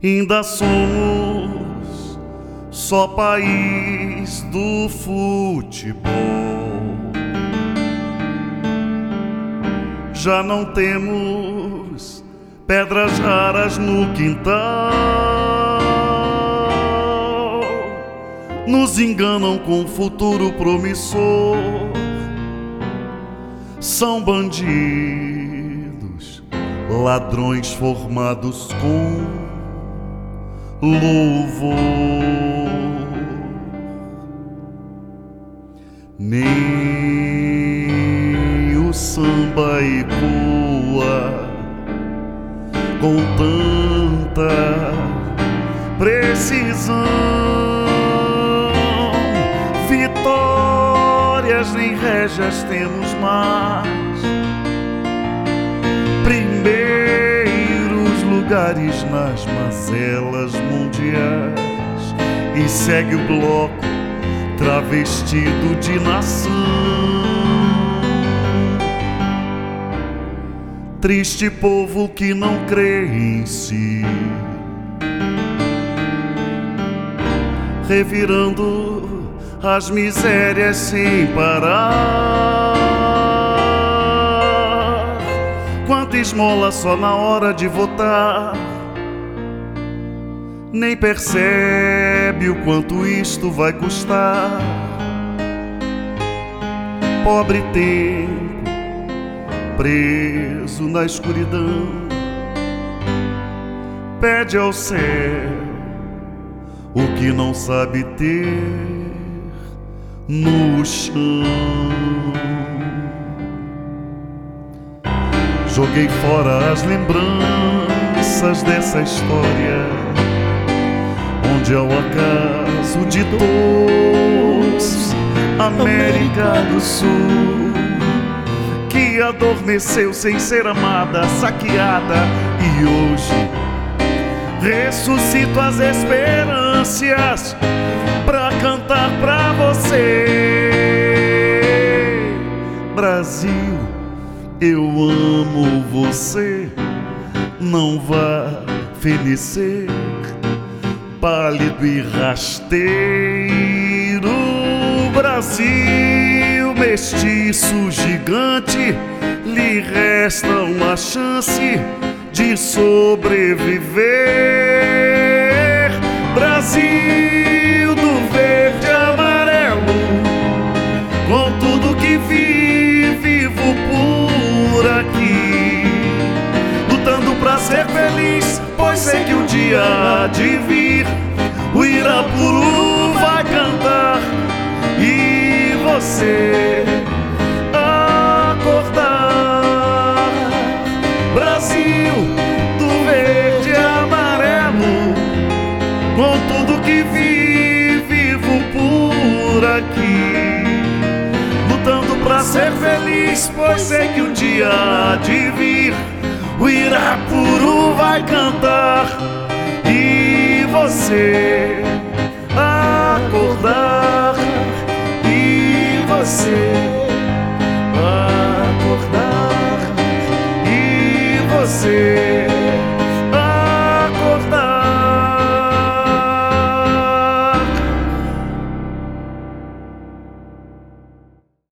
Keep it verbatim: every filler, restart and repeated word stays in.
Ainda somos só país do futebol. Já não temos pedras raras no quintal. Nos enganam com futuro promissor. São bandidos, ladrões formados com louvor. Nem o samba ecoa com tanta precisão. Vitórias nem régias temos mais. Primeiros lugares nas mazelas mundiais. E segue o bloco travestido de nação. Triste povo que não crê em si, revirando as misérias sem parar. Quanta esmola só na hora de votar. Nem percebe o quanto isto vai custar. Pobre tempo preso na escuridão, pede ao céu o que não sabe ter no chão. Joguei fora as lembranças dessa história, onde ao acaso de todos, América do Sul, que adormeceu sem ser amada, saqueada, e hoje ressuscito as esperanças pra cantar pra você. Brasil, eu amo você, não vá fenecer, pálido e rasteiro. Brasil, mestiço gigante, lhe resta uma chance de sobreviver. Brasil do verde e amarelo, com tudo que vi, vivo por aqui, lutando pra ser feliz, pois sei que um dia há de vir o Irapuru vai cantar e você acordar. Brasil do verde e amarelo, com tudo que vi, vivo por aqui, lutando pra ser feliz, pois sei que um dia há de vir o Irapuru vai cantar e você